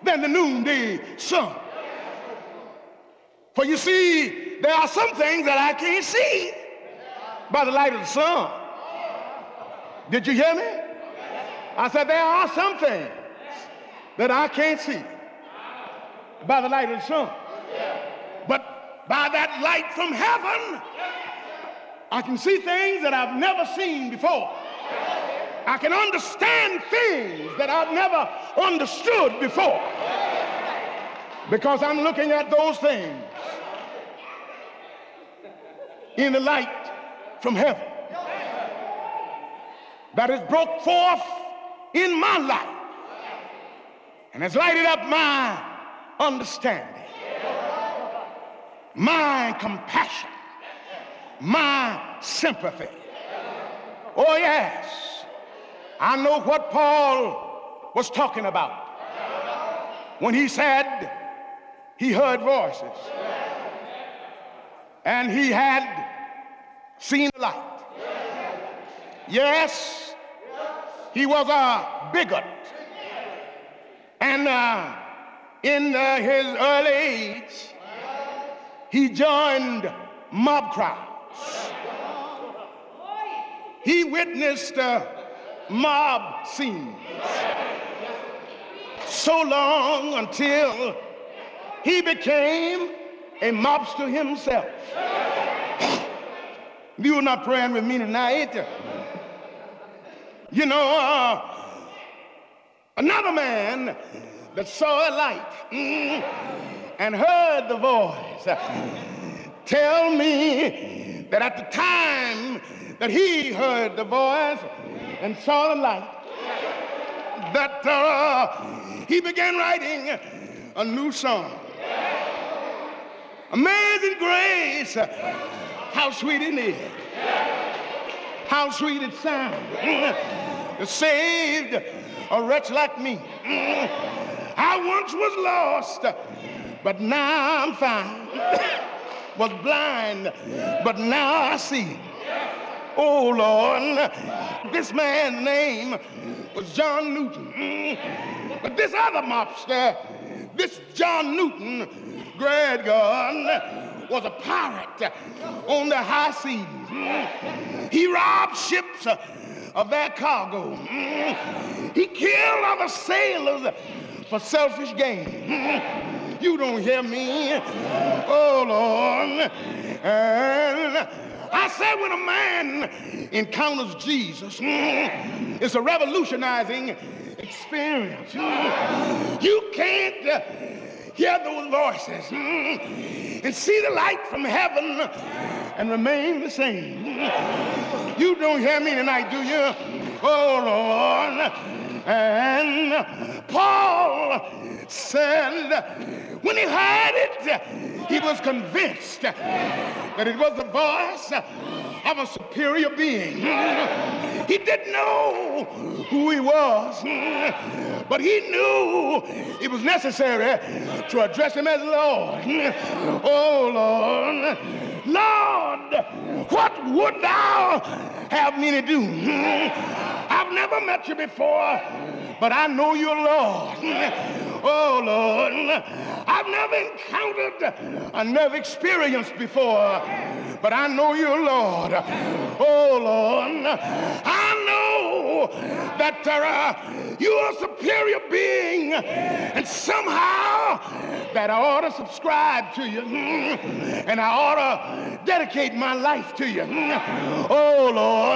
than the noonday sun. For you see, there are some things that I can't see by the light of the sun. Did you hear me? I said there are some things that I can't see by the light of the sun. But by that light from heaven, I can see things that I've never seen before. I can understand things that I've never understood before, because I'm looking at those things in the light from heaven that has broke forth in my life and has lighted up my understanding, my compassion, my sympathy. Oh yes, I know what Paul was talking about when he said he heard voices and he had seen the light. Yes, he was a bigot, and in his early age he joined mob crowds. He witnessed mob scenes so long until he became a mobster himself. You are not praying with me tonight. You know, another man that saw a light and heard the voice tell me that at the time that he heard the voice and saw the light, that he began writing a new song. Amazing grace, how sweet it is, how sweet it sounds to saved a wretch like me. I once was lost, but now I'm found. Was blind, but now I see. Oh Lord, this man's name was John Newton. But this other mobster, this John Newton, great God, was a pirate on the high seas. He robbed ships of their cargo. He killed other sailors for selfish gain. You don't hear me? Oh Lord. And I said, when a man encounters Jesus, it's a revolutionizing experience. You can't hear those voices and see the light from heaven and remain the same. You don't hear me tonight, do you? Oh Lord. And Paul said when he heard it, he was convinced that it was the voice of a superior being. He didn't know who he was, but he knew it was necessary to address him as Lord. Oh Lord, Lord, what would thou have me to do? I've never met you before, but I know you're Lord. Oh Lord, I've never encountered, I never experienced before, but I know you're Lord. Oh Lord, I know that you're a superior being, and somehow that I ought to subscribe to you, and I ought to dedicate my life to you. Oh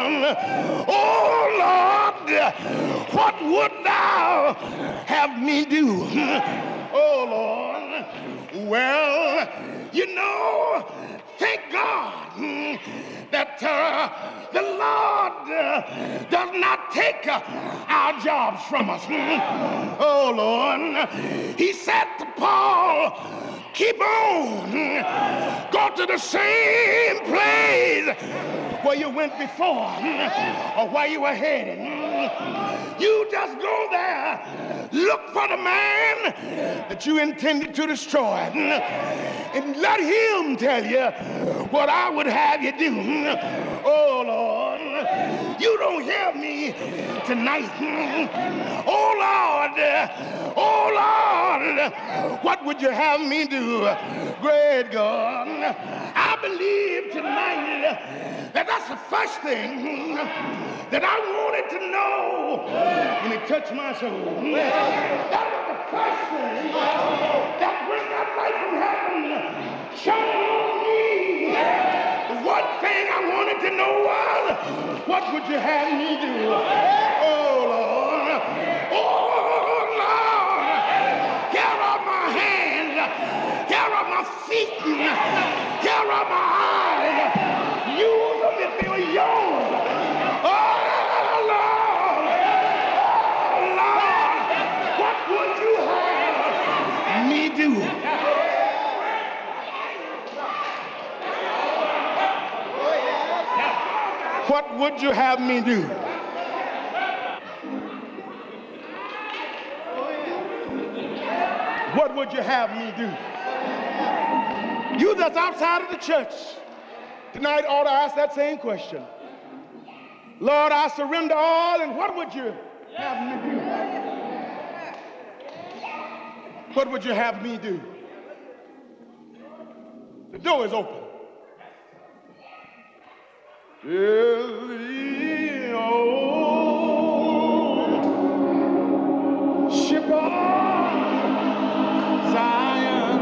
Lord, what would thou have me do? Oh Lord, well, you know, thank God that the Lord does not take our jobs from us. Oh Lord, he said to Paul, keep on, go to the same place where you went before or where you were headed. You just go there, look for the man that you intended to destroy, and let him tell you what I would have you do. Oh Lord, you don't hear me tonight. Oh Lord, what would you have me do? Great God, I believe tonight that that's the first thing that I wanted to know when it touched my soul. That was the first thing that when that light from heaven shone on me. The one thing I wanted to know was, what would you have me do? Oh, Lord. Oh, Lord. Here are my hands. Here are my feet. Here are my eyes. Use them if they were yours. Oh, Lord. Lord. What would you have me do? What would you have me do? What would you have me do? You that's outside of the church tonight ought to ask that same question. Lord, I surrender all, and what would you have me do? What would you have me do? The door is open. The old ship of Zion,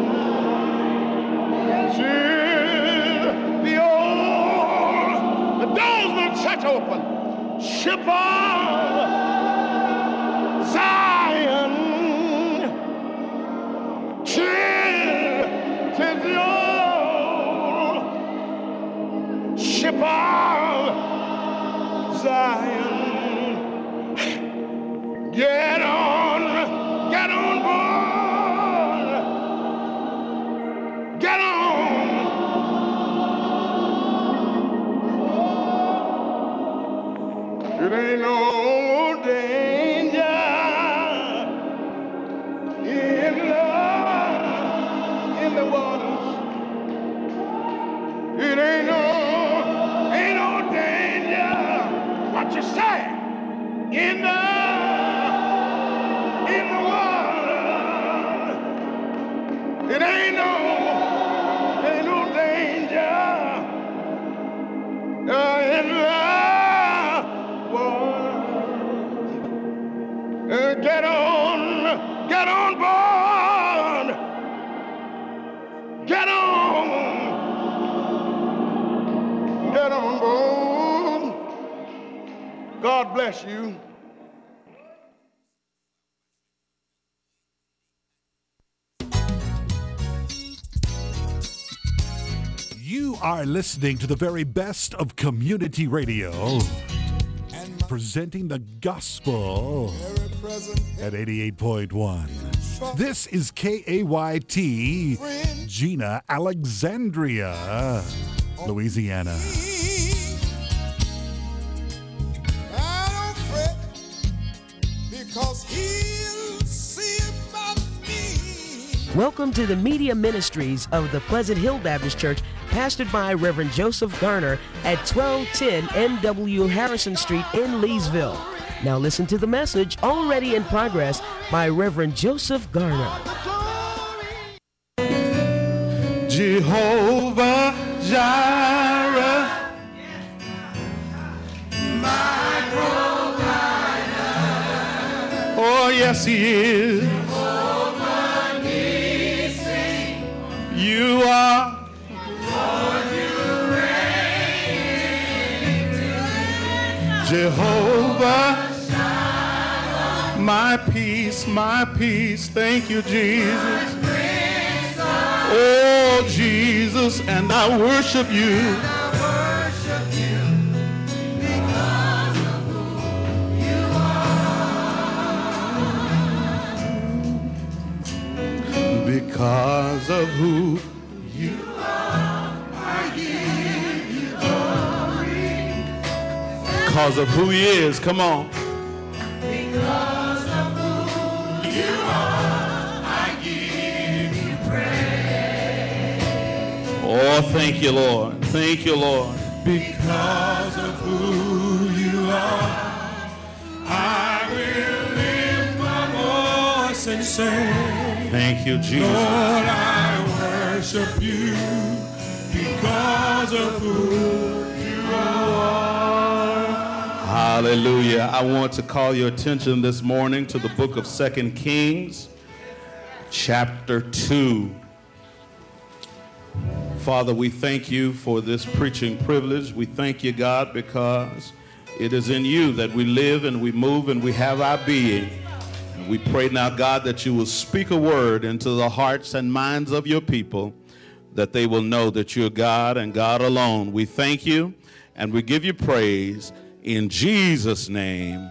the door's been shut open. Ship of Zion, tis the old ship of Zion. Get on board. Get on. It ain't no danger in the waters. It ain't no danger. What you say? In the water. It ain't no danger in the water. Get on board. Get on board. God bless you. You are listening to the very best of community radio, presenting the gospel at 88.1. This is KAYT, Gina, Alexandria, Louisiana. I don't fret, because he'll see about me. Welcome to the media ministries of the Pleasant Hill Baptist Church, pastored by Reverend Joseph Garner at 1210 NW Harrison Street in Leesville. Now listen to the message already in progress by Reverend Joseph Garner. Jehovah Jireh, my provider. Oh, yes, he is. Jehovah Nissi, you are. Lord, you reign. Jehovah, my peace. Thank you, Jesus. Oh, Jesus, and I worship you. Because of who you are. Because of who you are, I give you glory. Because of who he is, come on. Because of who you are, I give you praise. Oh, thank you, Lord. Thank you, Lord. Because of who you are, I will lift my voice and say, Thank you, Jesus. Lord, I worship you because of who you are. Hallelujah. I want to call your attention this morning to the book of 2 Kings, chapter 2. Father, we thank you for this preaching privilege. We thank you, God, because it is in you that we live and we move and we have our being. And we pray now, God, that you will speak a word into the hearts and minds of your people, that they will know that you're God and God alone. We thank you and we give you praise in Jesus' name.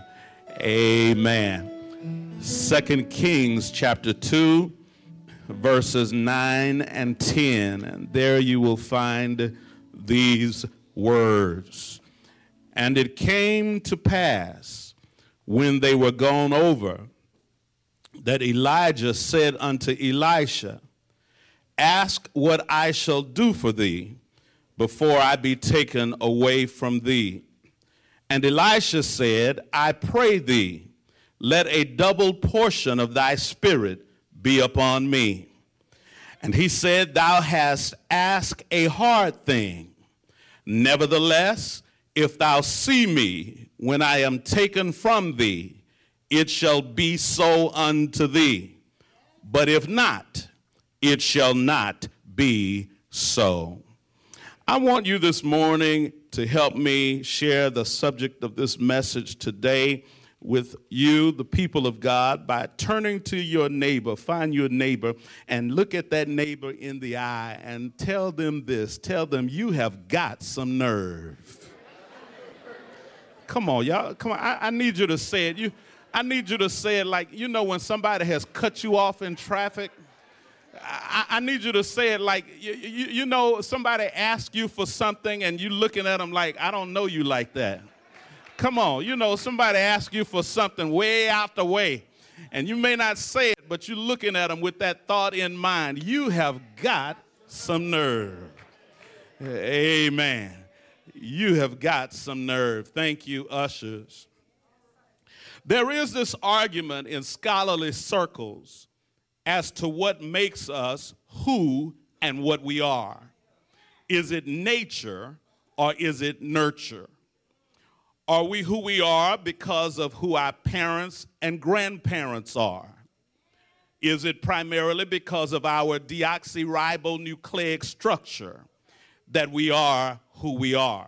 Amen. 2 Kings chapter 2, verses 9 and 10. And there you will find these words. And it came to pass, when they were gone over, that Elijah said unto Elisha, ask what I shall do for thee before I be taken away from thee. And Elisha said, I pray thee, let a double portion of thy spirit be upon me. And he said, thou hast asked a hard thing. Nevertheless, if thou see me when I am taken from thee, it shall be so unto thee. But if not, it shall not be so. I want you this morning to help me share the subject of this message today with you, the people of God, by turning to your neighbor. Find your neighbor and look at that neighbor in the eye and tell them this. Tell them, you have got some nerve. Come on, y'all. Come on. I need you to say it. I need you to say it like, you know, when somebody has cut you off in traffic. I need you to say it like, you know, somebody asks you for something and you looking at them like, I don't know you like that. Come on, you know, somebody asks you for something way out the way, and you may not say it, but you're looking at them with that thought in mind. You have got some nerve. Amen. You have got some nerve. Thank you, ushers. There is this argument in scholarly circles as to what makes us who and what we are. Is it nature or is it nurture? Are we who we are because of who our parents and grandparents are? Is it primarily because of our deoxyribonucleic structure that we are who we are?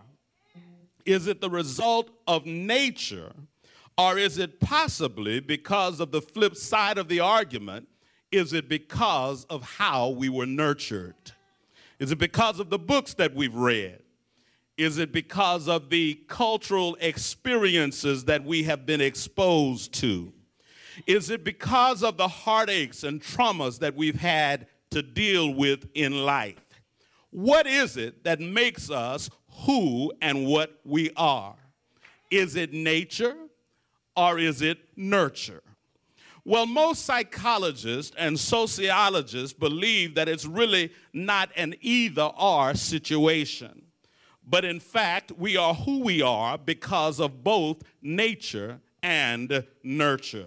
Is it the result of nature, or is it possibly because of the flip side of the argument? Is it because of how we were nurtured? Is it because of the books that we've read? Is it because of the cultural experiences that we have been exposed to? Is it because of the heartaches and traumas that we've had to deal with in life? What is it that makes us who and what we are? Is it nature or is it nurture? Well, most psychologists and sociologists believe that it's really not an either-or situation. But in fact, we are who we are because of both nature and nurture.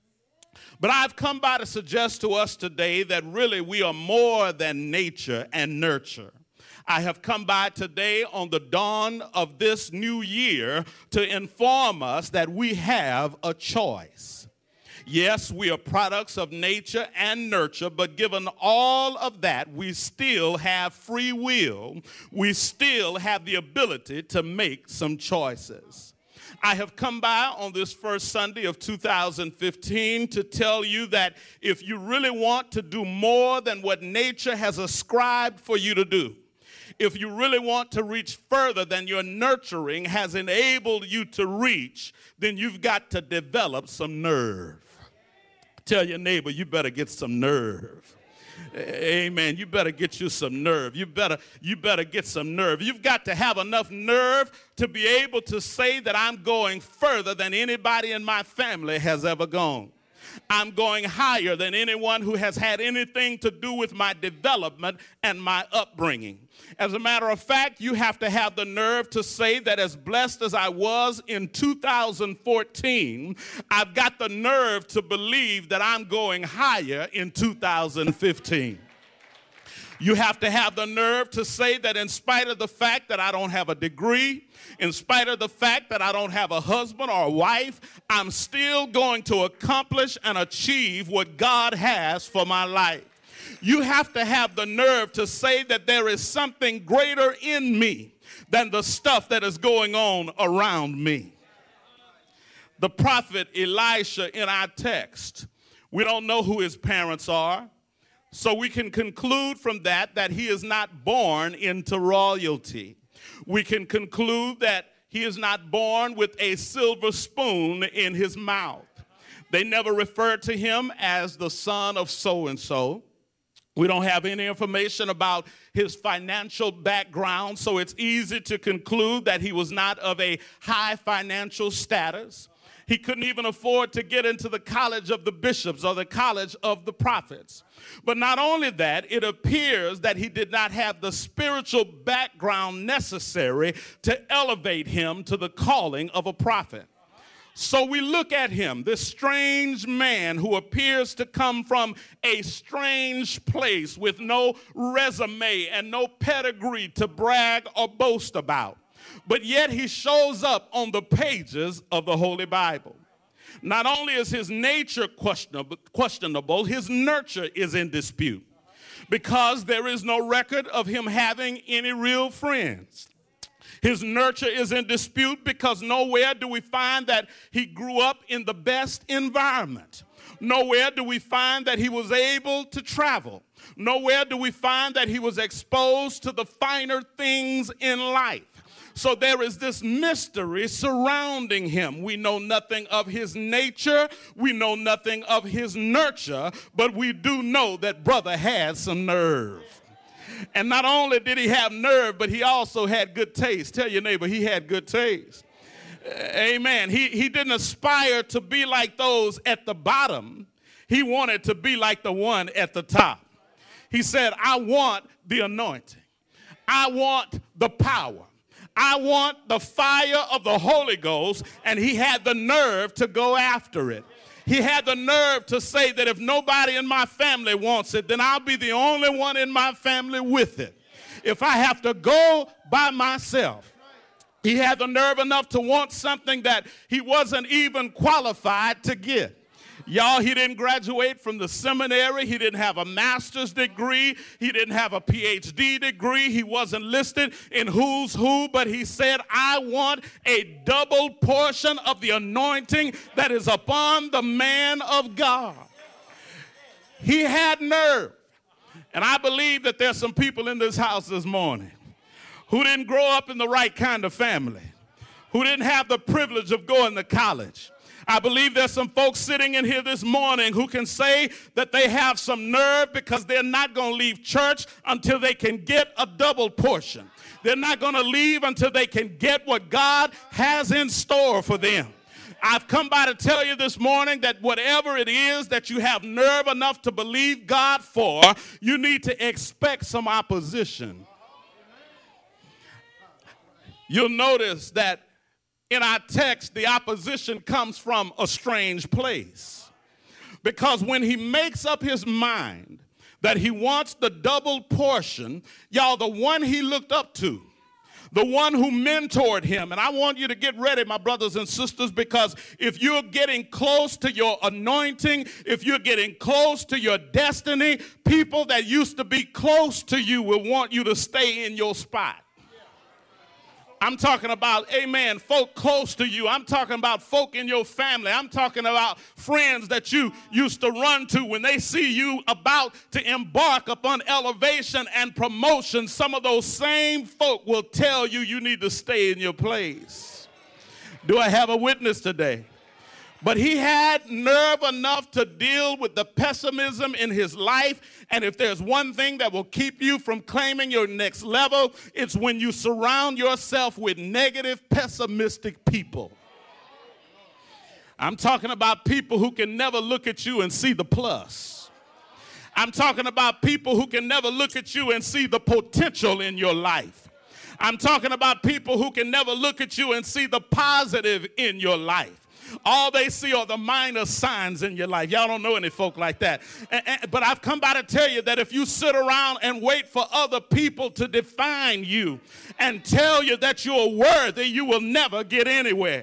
But I've come by to suggest to us today that really we are more than nature and nurture. I have come by today on the dawn of this new year to inform us that we have a choice. Yes, we are products of nature and nurture, but given all of that, we still have free will. We still have the ability to make some choices. I have come by on this first Sunday of 2015 to tell you that if you really want to do more than what nature has ascribed for you to do, if you really want to reach further than your nurturing has enabled you to reach, then you've got to develop some nerve. Tell your neighbor, you better get some nerve. Amen. You better get you some nerve. You better get some nerve. You've got to have enough nerve to be able to say that I'm going further than anybody in my family has ever gone. I'm going higher than anyone who has had anything to do with my development and my upbringing. As a matter of fact, you have to have the nerve to say that as blessed as I was in 2014, I've got the nerve to believe that I'm going higher in 2015. You have to have the nerve to say that in spite of the fact that I don't have a degree, in spite of the fact that I don't have a husband or a wife, I'm still going to accomplish and achieve what God has for my life. You have to have the nerve to say that there is something greater in me than the stuff that is going on around me. The prophet Elisha in our text, we don't know who his parents are. So we can conclude from that he is not born into royalty. We can conclude that he is not born with a silver spoon in his mouth. They never referred to him as the son of so-and-so. We don't have any information about his financial background, so it's easy to conclude that he was not of a high financial status. He couldn't even afford to get into the college of the bishops or the college of the prophets. But not only that, it appears that he did not have the spiritual background necessary to elevate him to the calling of a prophet. So we look at him, this strange man who appears to come from a strange place with no resume and no pedigree to brag or boast about. But yet he shows up on the pages of the Holy Bible. Not only is his nature questionable, his nurture is in dispute because there is no record of him having any real friends. His nurture is in dispute because nowhere do we find that he grew up in the best environment. Nowhere do we find that he was able to travel. Nowhere do we find that he was exposed to the finer things in life. So there is this mystery surrounding him. We know nothing of his nature. We know nothing of his nurture, but we do know that brother had some nerve. And not only did he have nerve, but he also had good taste. Tell your neighbor he had good taste. Amen. He didn't aspire to be like those at the bottom. He wanted to be like the one at the top. He said, I want the anointing. I want the power. I want the fire of the Holy Ghost, and he had the nerve to go after it. He had the nerve to say that if nobody in my family wants it, then I'll be the only one in my family with it. If I have to go by myself. He had the nerve enough to want something that he wasn't even qualified to get. Y'all, he didn't graduate from the seminary. He didn't have a master's degree. He didn't have a PhD degree. He wasn't listed in who's who, but he said, I want a double portion of the anointing that is upon the man of God. He had nerve. And I believe that there's some people in this house this morning who didn't grow up in the right kind of family, who didn't have the privilege of going to college. I believe there's some folks sitting in here this morning who can say that they have some nerve because they're not going to leave church until they can get a double portion. They're not going to leave until they can get what God has in store for them. I've come by to tell you this morning that whatever it is that you have nerve enough to believe God for, you need to expect some opposition. You'll notice that in our text, the opposition comes from a strange place. Because when he makes up his mind that he wants the double portion, y'all, the one he looked up to, the one who mentored him, and I want you to get ready, my brothers and sisters, because if you're getting close to your anointing, if you're getting close to your destiny, people that used to be close to you will want you to stay in your spot. I'm talking about, amen, folk close to you. I'm talking about folk in your family. I'm talking about friends that you used to run to when they see you about to embark upon elevation and promotion. Some of those same folk will tell you you need to stay in your place. Do I have a witness today? But he had nerve enough to deal with the pessimism in his life. And if there's one thing that will keep you from claiming your next level, it's when you surround yourself with negative, pessimistic people. I'm talking about people who can never look at you and see the plus. I'm talking about people who can never look at you and see the potential in your life. I'm talking about people who can never look at you and see the positive in your life. All they see are the minor signs in your life. Y'all don't know any folk like that. But I've come by to tell you that if you sit around and wait for other people to define you and tell you that you're worthy, you will never get anywhere.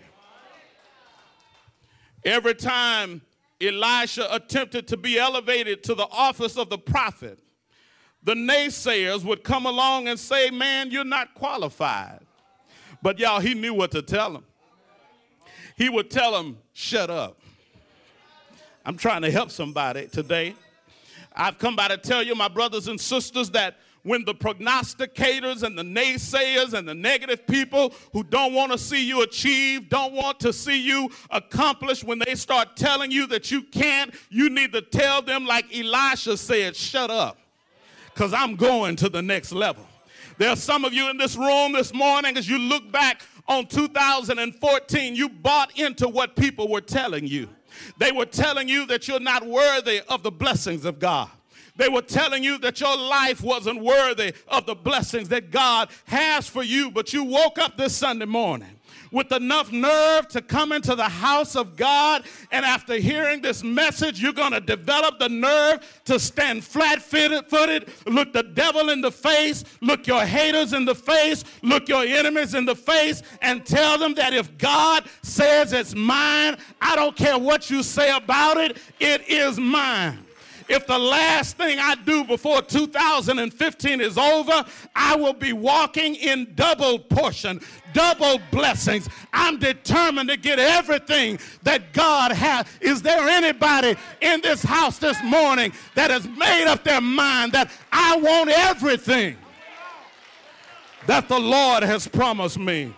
Every time Elisha attempted to be elevated to the office of the prophet, the naysayers would come along and say, man, you're not qualified. But y'all, he knew what to tell them. He would tell them, shut up. I'm trying to help somebody today. I've come by to tell you, my brothers and sisters, that when the prognosticators and the naysayers and the negative people who don't want to see you achieve, don't want to see you accomplish, when they start telling you that you can't, you need to tell them like Elisha said, shut up, because I'm going to the next level. There are some of you in this room this morning, as you look back on 2014, you bought into what people were telling you. They were telling you that you're not worthy of the blessings of God. They were telling you that your life wasn't worthy of the blessings that God has for you. But you woke up this Sunday morning with enough nerve to come into the house of God, and after hearing this message, you're going to develop the nerve to stand flat-footed, look the devil in the face, look your haters in the face, look your enemies in the face, and tell them that if God says it's mine, I don't care what you say about it, it is mine. If the last thing I do before 2015 is over, I will be walking in double portion, double blessings. I'm determined to get everything that God has. Is there anybody in this house this morning that has made up their mind that I want everything that the Lord has promised me?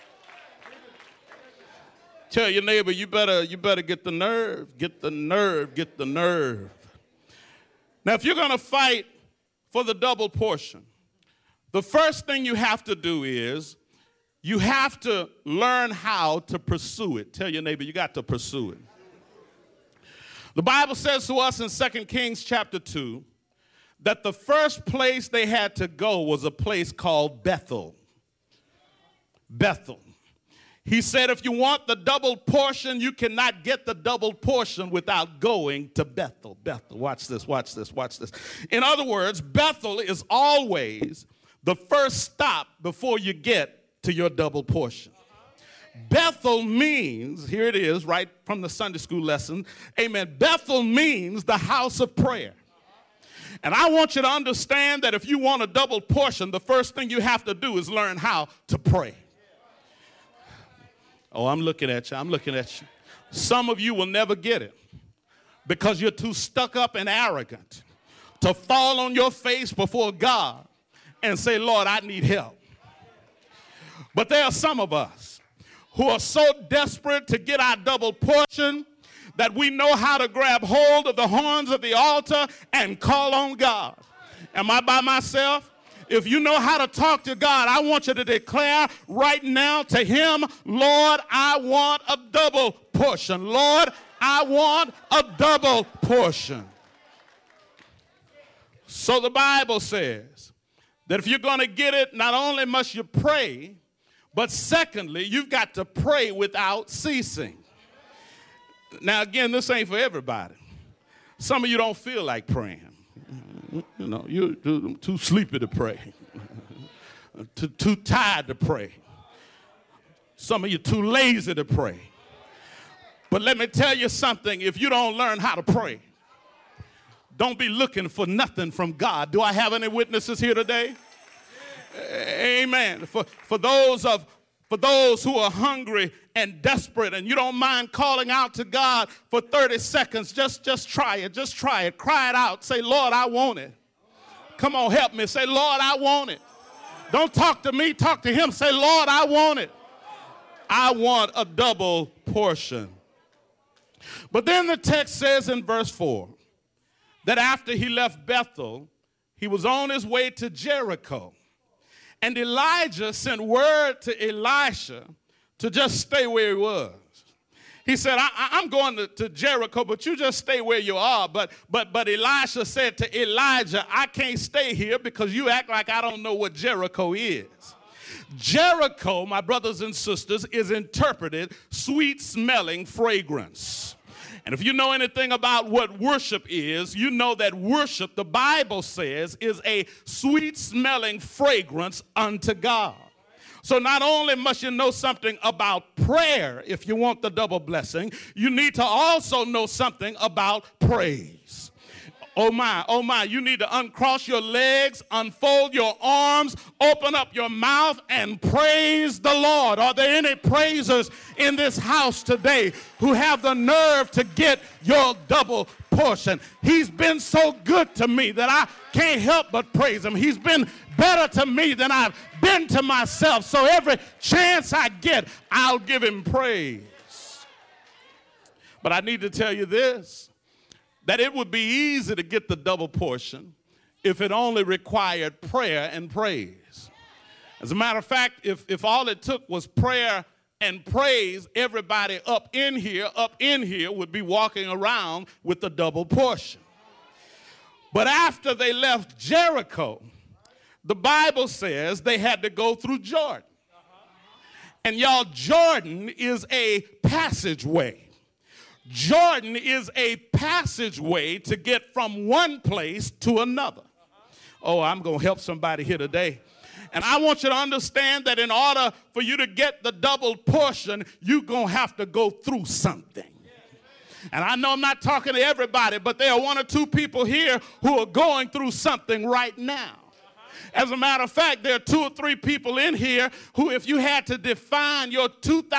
Tell your neighbor, you better get the nerve, get the nerve, get the nerve. Now, if you're going to fight for the double portion, the first thing you have to do is you have to learn how to pursue it. Tell your neighbor, you got to pursue it. The Bible says to us in 2 Kings chapter 2 that the first place they had to go was a place called Bethel. Bethel. He said, if you want the double portion, you cannot get the double portion without going to Bethel. Bethel, watch this, watch this, watch this. In other words, Bethel is always the first stop before you get to your double portion. Bethel means, here it is, right from the Sunday school lesson, amen. Bethel means the house of prayer. And I want you to understand that if you want a double portion, the first thing you have to do is learn how to pray. Oh, I'm looking at you. I'm looking at you. Some of you will never get it because you're too stuck up and arrogant to fall on your face before God and say, Lord, I need help. But there are some of us who are so desperate to get our double portion that we know how to grab hold of the horns of the altar and call on God. Am I by myself? If you know how to talk to God, I want you to declare right now to him, Lord, I want a double portion. Lord, I want a double portion. So the Bible says that if you're going to get it, not only must you pray, but secondly, you've got to pray without ceasing. Now, again, this ain't for everybody. Some of you don't feel like praying. You know, you're too sleepy to pray, too tired to pray. Some of you too lazy to pray. But let me tell you something, if you don't learn how to pray, don't be looking for nothing from God. Do I have any witnesses here today? Amen. For those who are hungry and desperate and you don't mind calling out to God for 30 seconds, just try it. Just try it. Cry it out. Say, Lord, I want it. Come on, help me. Say, Lord, I want it. Don't talk to me. Talk to him. Say, Lord, I want it. I want a double portion. But then the text says in verse 4 that after he left Bethel, he was on his way to Jericho. And Elijah sent word to Elisha to just stay where he was. He said, I'm going to Jericho, but you just stay where you are. But Elisha said to Elijah, I can't stay here because you act like I don't know what Jericho is. Jericho, my brothers and sisters, is interpreted sweet-smelling fragrance. And if you know anything about what worship is, you know that worship, the Bible says, is a sweet-smelling fragrance unto God. So not only must you know something about prayer if you want the double blessing, you need to also know something about praise. Oh my, you need to uncross your legs, unfold your arms, open up your mouth, and praise the Lord. Are there any praisers in this house today who have the nerve to get your double portion? He's been so good to me that I can't help but praise him. He's been better to me than I've been to myself. So every chance I get, I'll give him praise. But I need to tell you this, that it would be easy to get the double portion if it only required prayer and praise. As a matter of fact, if all it took was prayer and praise, everybody up in here would be walking around with the double portion. But after they left Jericho, the Bible says they had to go through Jordan. And y'all, Jordan is a passageway. Jordan is a passageway to get from one place to another. Oh, I'm going to help somebody here today. And I want you to understand that in order for you to get the double portion, you're going to have to go through something. And I know I'm not talking to everybody, but there are one or two people here who are going through something right now. As a matter of fact, there are 2 or 3 people in here who, if you had to define your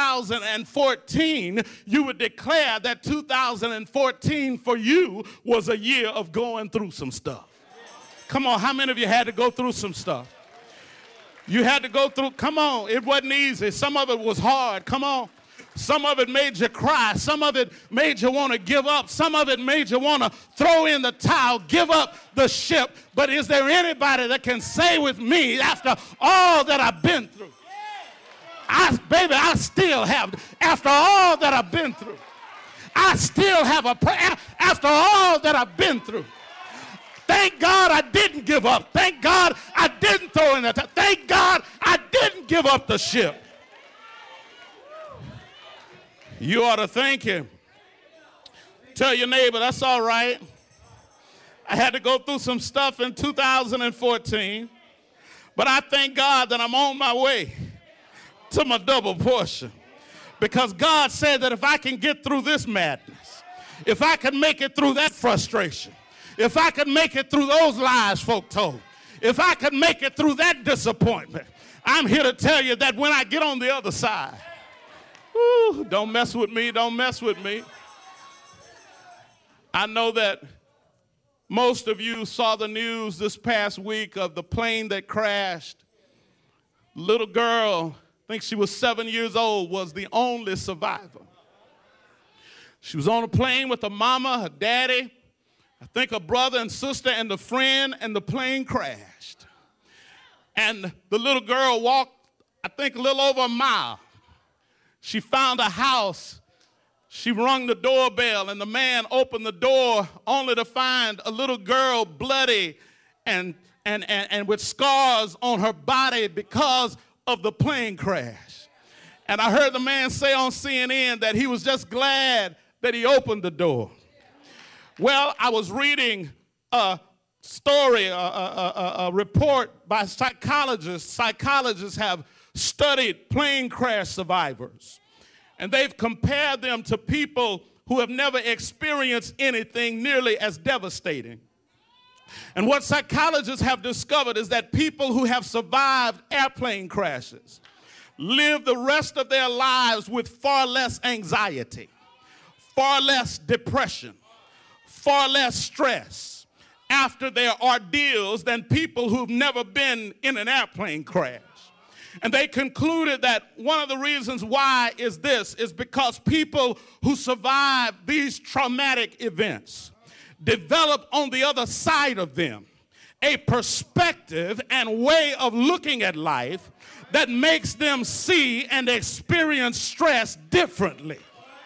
2014, you would declare that 2014 for you was a year of going through some stuff. Come on, how many of you had to go through some stuff? You had to go through, come on, it wasn't easy. Some of it was hard, come on. Some of it made you cry. Some of it made you want to give up. Some of it made you want to throw in the towel, give up the ship. But is there anybody that can say with me, after all that I've been through, I still have, after all that I've been through, I still have a prayer after all that I've been through. Thank God I didn't give up. Thank God I didn't throw in the towel. Thank God I didn't give up the ship. You ought to thank him. Tell your neighbor, that's all right. I had to go through some stuff in 2014, but I thank God that I'm on my way to my double portion. Because God said that if I can get through this madness, if I can make it through that frustration, if I can make it through those lies folk told, if I can make it through that disappointment, I'm here to tell you that when I get on the other side, ooh, don't mess with me, don't mess with me. I know that most of you saw the news this past week of the plane that crashed. Little girl, I think she was 7 years old, was the only survivor. She was on a plane with her mama, her daddy, I think a brother and sister and a friend, and the plane crashed. And the little girl walked, I think, a little over a mile. She found a house. She rung the doorbell, and the man opened the door only to find a little girl bloody and with scars on her body because of the plane crash. And I heard the man say on CNN that he was just glad that he opened the door. Well, I was reading a story, a report by psychologists. Psychologists have studied plane crash survivors, and they've compared them to people who have never experienced anything nearly as devastating. And what psychologists have discovered is that people who have survived airplane crashes live the rest of their lives with far less anxiety, far less depression, far less stress after their ordeals than people who've never been in an airplane crash. And they concluded that one of the reasons why is because people who survive these traumatic events develop on the other side of them a perspective and way of looking at life that makes them see and experience stress differently.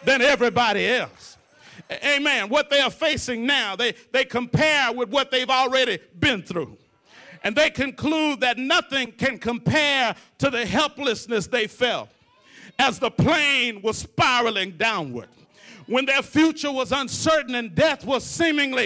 than everybody else. Amen. What they are facing now, they compare with what they've already been through. And they conclude that nothing can compare to the helplessness they felt as the plane was spiraling downward. When their future was uncertain and death was seemingly